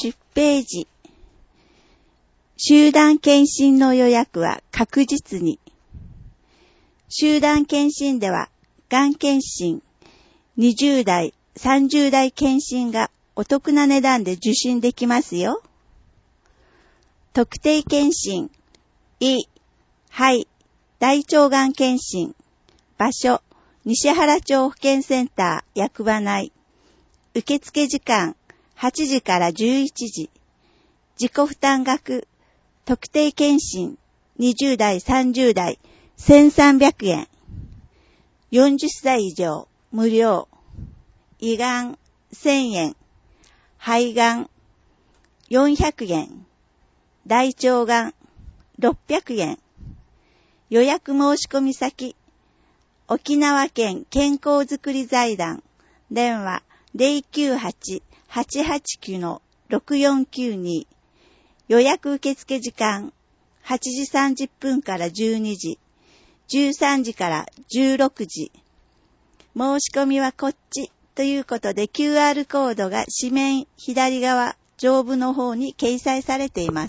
10ページ。集団検診の予約は確実に。集団検診では、がん検診、20代、30代検診がお得な値段で受診できますよ。特定検診、胃、肺、大腸がん検診、場所、西原町保健センター役場内。受付時間、8時から11時。自己負担額、特定検診、20代、30代、1300円。40歳以上、無料。胃がん、1000円。肺がん、400円。大腸がん、600円。予約申し込み先、沖縄県健康づくり財団、電話 098-889-6492。予約受付時間、8時30分から12時、13時から16時。申し込みはこっちということで QR コードが紙面左側上部の方に掲載されています。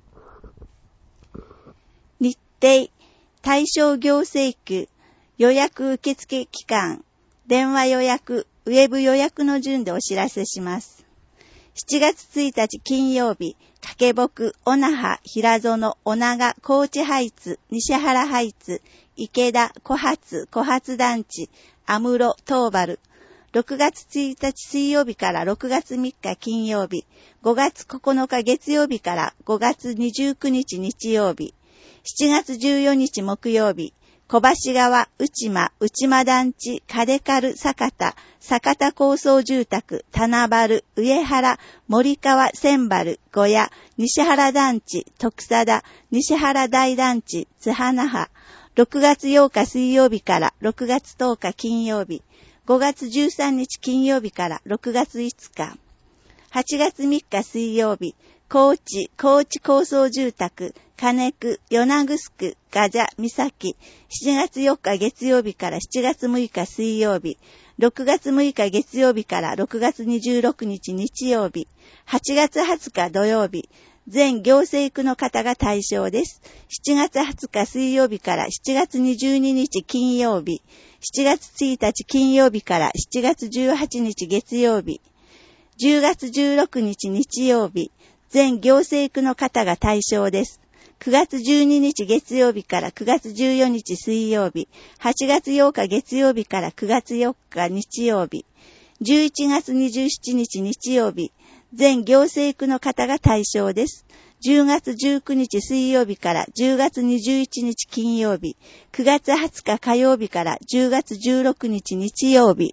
日程、対象行政区、予約受付期間、電話予約、ウェブ予約の順でお知らせします。7月1日金曜日、掛木、小那覇、平園、小長、高知ハイツ、西原ハイツ、池田、小発団地、安室、東原。6月1日水曜日から6月3日金曜日、5月9日月曜日から5月29日日曜日、7月14日木曜日、小橋川、内間団地、金軽、酒田高層住宅、棚原、上原、森川、千原、小屋、西原団地、徳貞、西原大団地、津花葉。6月8日水曜日から6月10日金曜日、5月13日金曜日から6月5日、8月3日水曜日、高知高層住宅、金久、与那城、ガジャ、三崎、7月4日月曜日から7月6日水曜日、6月6日月曜日から6月26日日曜日、8月20日土曜日、全行政区の方が対象です。7月20日水曜日から7月22日金曜日、7月1日金曜日から7月18日月曜日、10月16日日曜日、全行政区の方が対象です。9月12日月曜日から9月14日水曜日、8月8日月曜日から9月4日日曜日、11月27日日曜日、全行政区の方が対象です。10月19日水曜日から10月21日金曜日、9月20日火曜日から10月16日日曜日。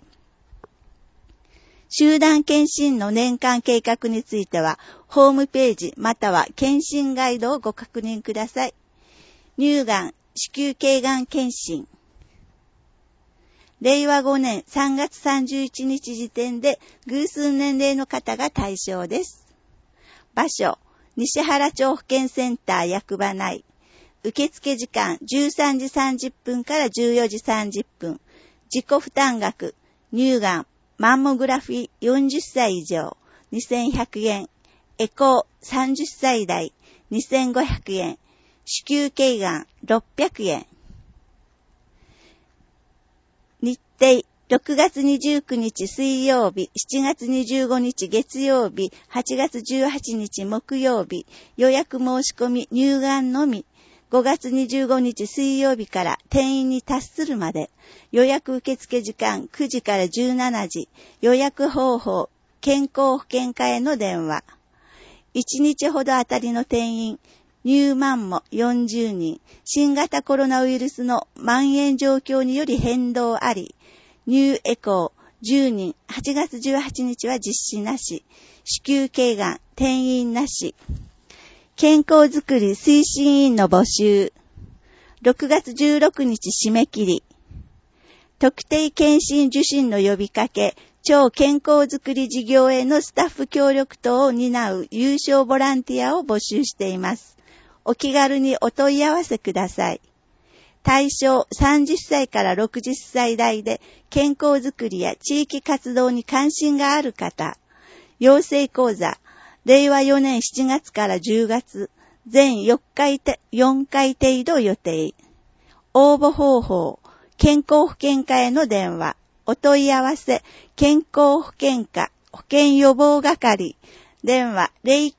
集団検診の年間計画については、ホームページまたは検診ガイドをご確認ください。乳がん、子宮頸がん検診。令和5年3月31日時点で偶数年齢の方が対象です。場所、西原町保健センター役場内。受付時間13時30分から14時30分。自己負担額、乳がん、マンモグラフィー40歳以上、2100円。エコー30歳代、2500円。子宮頸がん600円。日程、6月29日水曜日、7月25日月曜日、8月18日木曜日、予約申し込み乳がんのみ、5月25日水曜日から定員に達するまで、予約受付時間9時から17時、予約方法、健康保険課への電話。1日ほどあたりの定員、乳マンモ40人、新型コロナウイルスの蔓延状況により変動あり、乳エコー10人、8月18日は実施なし、子宮頸がん定員なし、健康づくり推進委員の募集、6月16日締め切り、特定検診受診の呼びかけ、超健康づくり事業へのスタッフ協力等を担う有償ボランティアを募集しています。お気軽にお問い合わせください。対象30歳から60歳代で健康づくりや地域活動に関心がある方、養成講座、 令和4年7月から10月、全4回程度予定。応募方法、健康保険課への電話、お問い合わせ、健康保険課、保険予防係、電話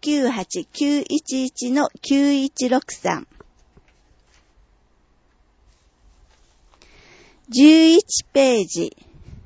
098-911-9163。11ページ。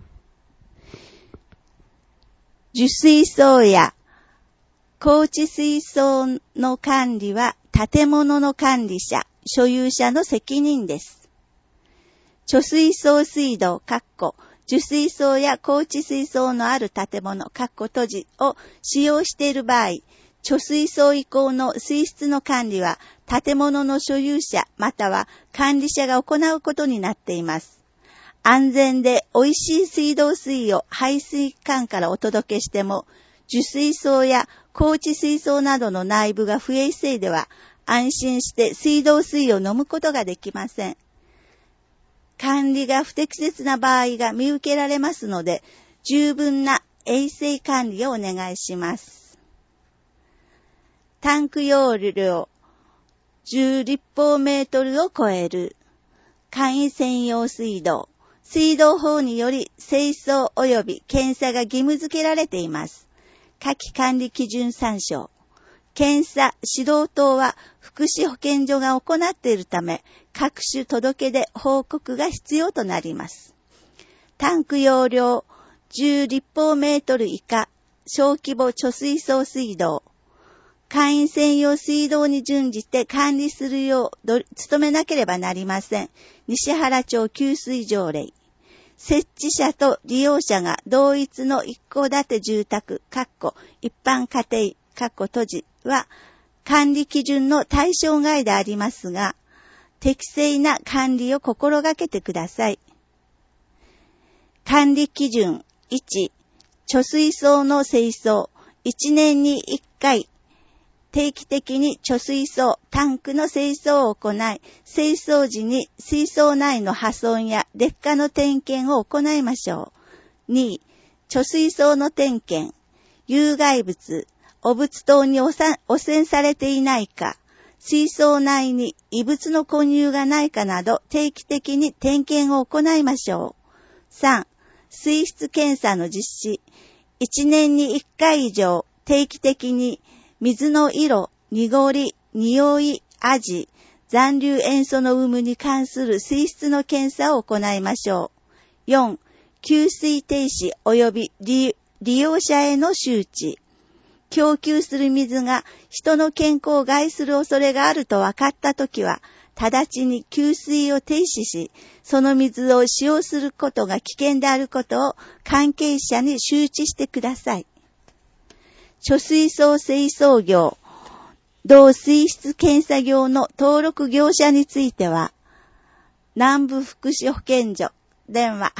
受水槽や高知水槽の管理は建物の管理者、所有者の責任です。貯水槽水道、受水槽や高知水槽のある建物、閉じを使用している場合、貯水槽以降の水質の管理は建物の所有者または管理者が行うことになっています。安全で美味しい水道水を排水管からお届けしても、受水槽や高知水槽などの内部が不衛生では、安心して水道水を飲むことができません。管理が不適切な場合が見受けられますので、十分な衛生管理をお願いします。タンク容量10立方メートルを超える簡易専用水道。水道法により清掃及び検査が義務付けられています。下記管理基準参照。検査、指導等は福祉保健所が行っているため、各種届で報告が必要となります。タンク容量10立方メートル以下、小規模貯水槽水道。簡易専用水道に準じて管理するよう努めなければなりません。西原町給水条例。設置者と利用者が同一の一戸建て住宅、一般家庭、閉じは管理基準の対象外でありますが、適正な管理を心がけてください。管理基準1、貯水槽の清掃、1年に1回、定期的に貯水槽、タンクの清掃を行い、清掃時に水槽内の破損や劣化の点検を行いましょう。2、貯水槽の点検、有害物、汚物等に汚染されていないか、水槽内に異物の混入がないかなど定期的に点検を行いましょう。3、水質検査の実施、1年に1回以上定期的に水の色、濁り、匂い、味、残留塩素の有無に関する水質の検査を行いましょう。4、給水停止及び利用者への周知。供給する水が人の健康を害する恐れがあると分かったときは、直ちに給水を停止し、その水を使用することが危険であることを関係者に周知してください。貯水槽清掃業、同水質検査業の登録業者については、南部福祉保健所、電話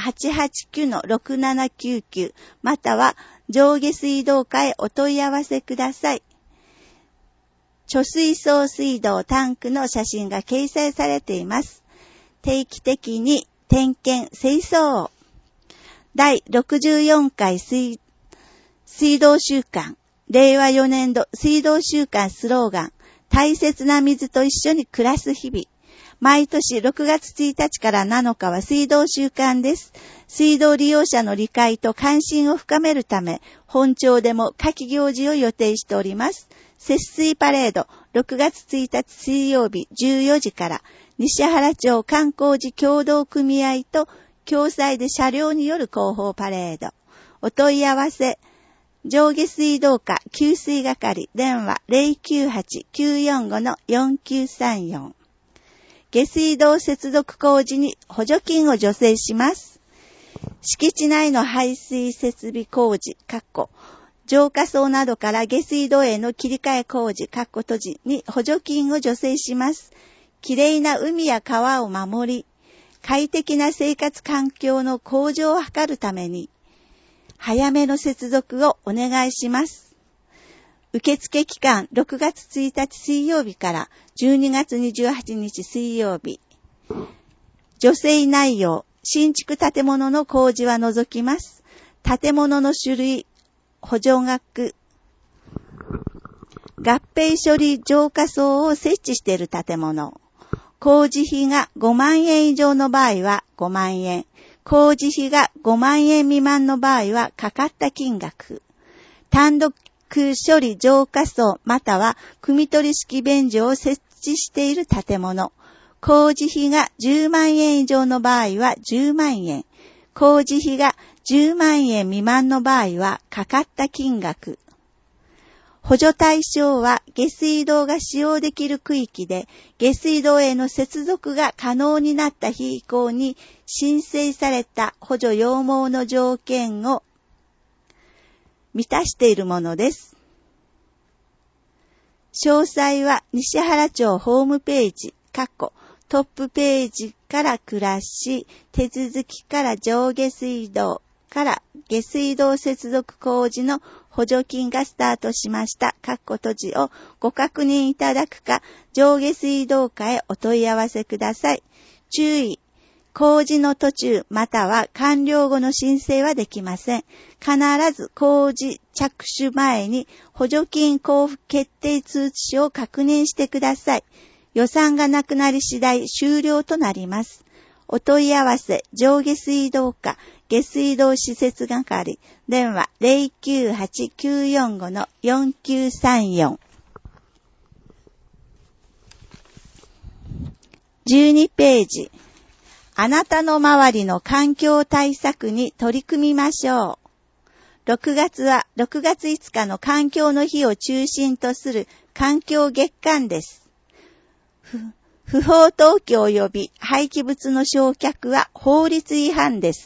889-6799 または上下水道課へお問い合わせください。貯水槽水道タンクの写真が掲載されています。定期的に点検清掃。第64回水道週間令和4年度水道週間スローガン、大切な水と一緒に暮らす日々。毎年6月1日から7日は水道週間です。水道利用者の理解と関心を深めるため、本町でも夏季行事を予定しております。節水パレード、6月1日水曜日14時から、西原町観光時協同組合と共催で車両による広報パレード。お問い合わせ、上下水道課給水係電話 098-945-4934 下水道接続工事に補助金を助成します。敷地内の排水設備工事浄化槽などから下水道への切り替え工事閉じに補助金を助成します。きれいな海や川を守り、快適な生活環境の向上を図るために早めの接続をお願いします。受付期間6月1日水曜日から12月28日水曜日。助成内容、新築建物の工事は除きます。建物の種類、補助額、 合併処理浄化槽を設置している建物。工事費が5万円以上の場合は5万円。工事費が5万円未満の場合はかかった金額。単独処理浄化槽または汲み取り式便所を設置している建物。工事費が10万円以上の場合は10万円。工事費が10万円未満の場合はかかった金額。補助対象は下水道が使用できる区域で下水道への接続が可能になった日以降に申請された補助要望の条件を満たしているものです。詳細は西原町ホームページ、トップページから暮らし、手続きから上下水道から下水道接続工事の補助金がスタートしました。閉じをご確認いただくか、上下水道課へお問い合わせください。注意。工事の途中または完了後の申請はできません。必ず工事着手前に補助金交付決定通知書を確認してください。予算がなくなり次第終了となります。お問い合わせ上下水道課下水道施設係電話 098-945-4934 12ページあなたの周りの環境対策に取り組みましょう。6月は6月5日の環境の日を中心とする環境月間です。不法投棄及び廃棄物の焼却は法律違反です。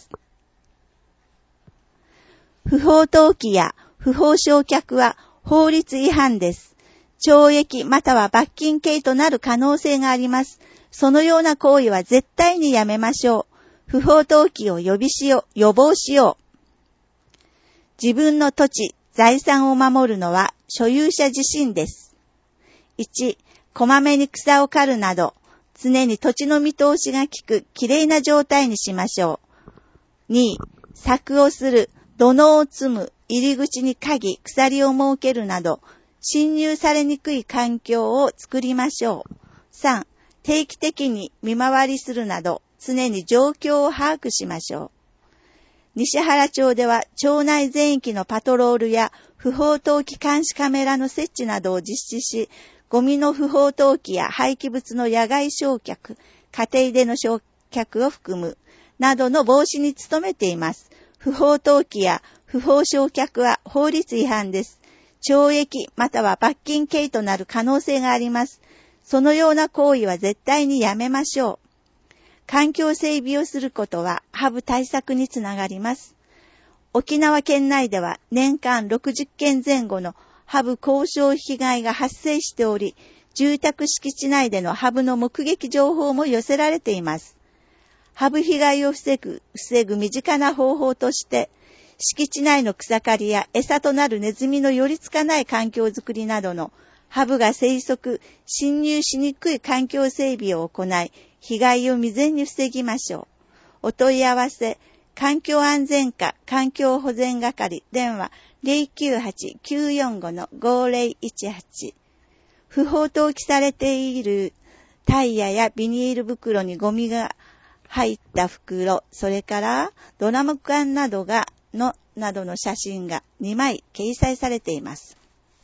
不法投棄や不法焼却は法律違反です。懲役または罰金刑となる可能性があります。そのような行為は絶対にやめましょう。不法投棄を予防しよう。自分の土地、財産を守るのは所有者自身です。1、こまめに草を刈るなど、常に土地の見通しが利くきれいな状態にしましょう。2、柵をする、土のを積む、入り口に鍵、鎖を設けるなど、侵入されにくい環境を作りましょう。3、定期的に見回りするなど、常に状況を把握しましょう。西原町では町内全域のパトロールや不法投棄監視カメラの設置などを実施し、ゴミの不法投棄や廃棄物の野外焼却、家庭での焼却を含むなどの防止に努めています。不法投棄や不法焼却は法律違反です。懲役または罰金刑となる可能性があります。そのような行為は絶対にやめましょう。環境整備をすることはハブ対策につながります。沖縄県内では年間60件前後のハブ交渉被害が発生しており、住宅敷地内でのハブの目撃情報も寄せられています。ハブ被害を防ぐ身近な方法として、敷地内の草刈りや餌となるネズミの寄りつかない環境づくりなどのハブが生息、侵入しにくい環境整備を行い、被害を未然に防ぎましょう。お問い合わせ、環境安全課環境保全係電話 098-945-5018 不法投棄されているタイヤやビニール袋にゴミが入った袋、それからドラム缶などの写真が2枚掲載されています。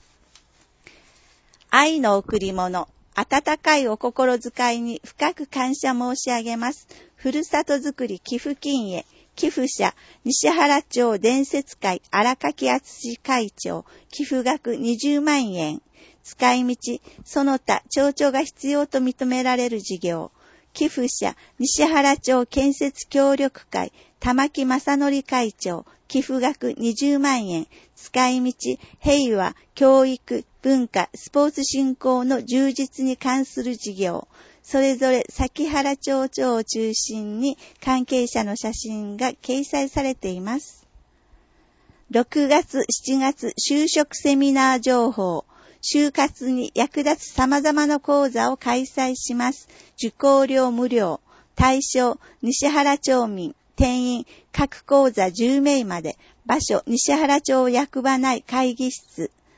愛の贈り物、温かいお心遣いに深く感謝申し上げます。ふるさとづくり寄付金へ、寄付者、西原町伝説会荒垣敦会長、寄付額20万円。使い道、その他町長が必要と認められる事業。寄付者、西原町建設協力会、玉木正則会長、寄付額20万円。使い道、平和、教育、文化、スポーツ振興の充実に関する事業。それぞれ崎原町長を中心に関係者の写真が掲載されています。6月、7月、就職セミナー情報。就活に役立つ様々な講座を開催します。受講料無料。対象、西原町民。定員、各講座10名まで。場所、西原町役場内会議室。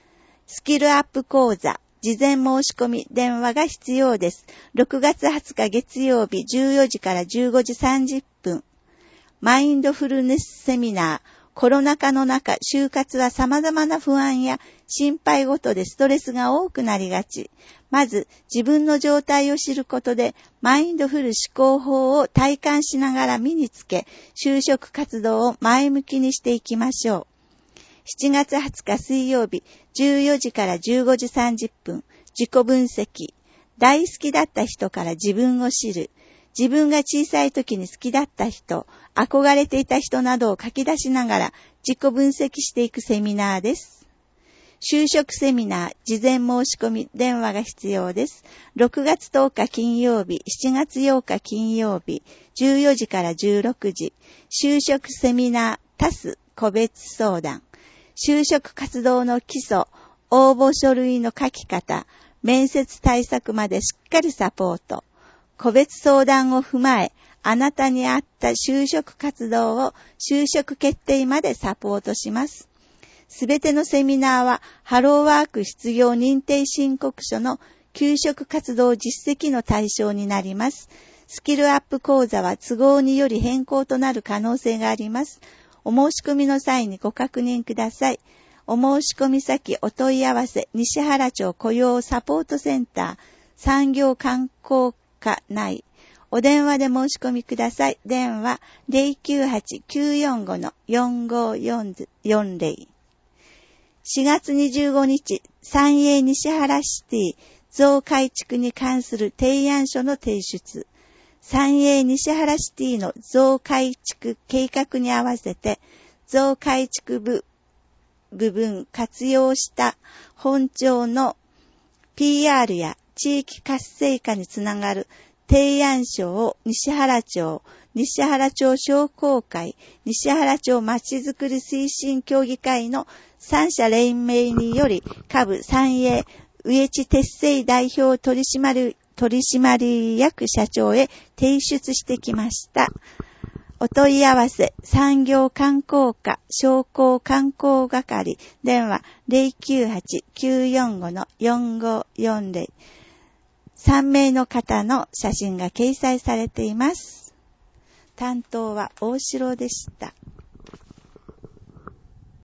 スキルアップ講座、事前申し込み電話が必要です。6月20日月曜日14時から15時30分。マインドフルネスセミナー。コロナ禍の中、就活は様々な不安や心配事でストレスが多くなりがち。まず、自分の状態を知ることで、マインドフル思考法を体感しながら身につけ、就職活動を前向きにしていきましょう。7月20日水曜日、14時から15時30分、自己分析。大好きだった人から自分を知る。自分が小さい時に好きだった人、憧れていた人などを書き出しながら自己分析していくセミナーです。就職セミナー、事前申し込み、電話が必要です。6月10日金曜日、7月8日金曜日、14時から16時、就職セミナー、タス個別相談。就職活動の基礎、応募書類の書き方、面接対策までしっかりサポート。個別相談を踏まえ、あなたに合った就職活動を就職決定までサポートします。すべてのセミナーは、ハローワーク失業認定申告書の求職活動実績の対象になります。スキルアップ講座は都合により変更となる可能性があります。お申し込みの際にご確認ください。お申し込み先お問い合わせ、西原町雇用サポートセンター、産業観光課内。お電話で申し込みください。電話 098-945-4540。4月25日、三栄西原シティ増改築に関する提案書の提出。三栄西原シティの増改築計画に合わせて、増改築部分活用した本庁の PR や地域活性化につながる提案書を西原町商工会、西原町まちづくり推進協議会の三者連名により、下部三栄上地鉄製代表取締役社長へ提出してきました。お問い合わせ、産業観光課商工観光係、電話 098-945-4540。3名の方の写真が掲載されています。担当は大城でした。